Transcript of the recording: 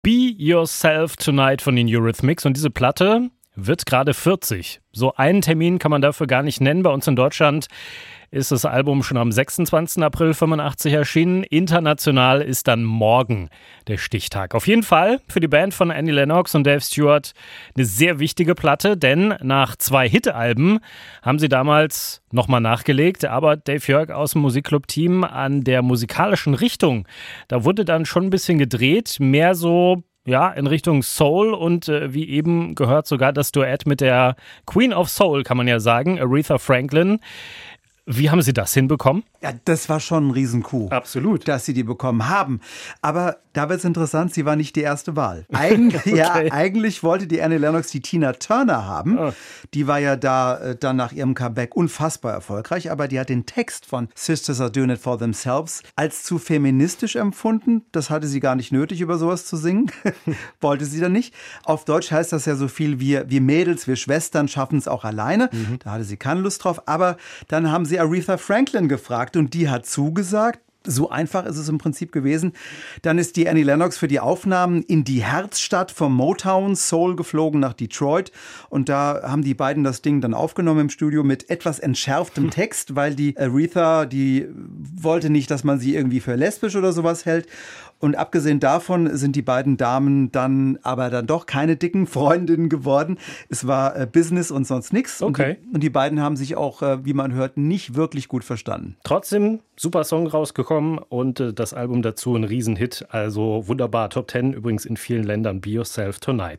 Be Yourself Tonight von den Eurythmics. Und diese Platte wird gerade 40. So einen Termin kann man dafür gar nicht nennen. Bei uns in Deutschland ist das Album schon am 26. April 85 erschienen. International ist dann morgen der Stichtag. Auf jeden Fall für die Band von Annie Lennox und Dave Stewart eine sehr wichtige Platte, denn nach 2 Hit-Alben haben sie damals nochmal nachgelegt, aber Dave Jörg aus dem Musikclub-Team an der musikalischen Richtung, da wurde dann schon ein bisschen gedreht, mehr so in Richtung Soul und wie eben gehört sogar das Duett mit der Queen of Soul, kann man ja sagen, Aretha Franklin. Wie haben Sie das hinbekommen? Ja, das war schon ein Riesenkuh. Absolut. Dass Sie die bekommen haben. Aber da wird es interessant, sie war nicht die erste Wahl. Eigentlich wollte die Annie Lennox die Tina Turner haben. Oh. Die war ja dann nach ihrem Comeback unfassbar erfolgreich. Aber die hat den Text von Sisters Are Doing It For Themselves als zu feministisch empfunden. Das hatte sie gar nicht nötig, über sowas zu singen. Wollte sie dann nicht. Auf Deutsch heißt das ja so viel wie wir Mädels, wir Schwestern schaffen es auch alleine. Da hatte sie keine Lust drauf. Aber dann haben sie Aretha Franklin gefragt und die hat zugesagt. So einfach ist es im Prinzip gewesen. Dann ist die Annie Lennox für die Aufnahmen in die Herzstadt vom Motown Soul geflogen nach Detroit. Und da haben die beiden das Ding dann aufgenommen im Studio mit etwas entschärftem Text, weil die Aretha, die wollte nicht, dass man sie irgendwie für lesbisch oder sowas hält. Und abgesehen davon sind die beiden Damen dann doch keine dicken Freundinnen geworden. Es war Business und sonst nichts. Okay. Und die beiden haben sich auch, wie man hört, nicht wirklich gut verstanden. Trotzdem super Song rausgekommen und das Album dazu ein Riesenhit. Also wunderbar. Top 10 übrigens in vielen Ländern. Be Yourself Tonight.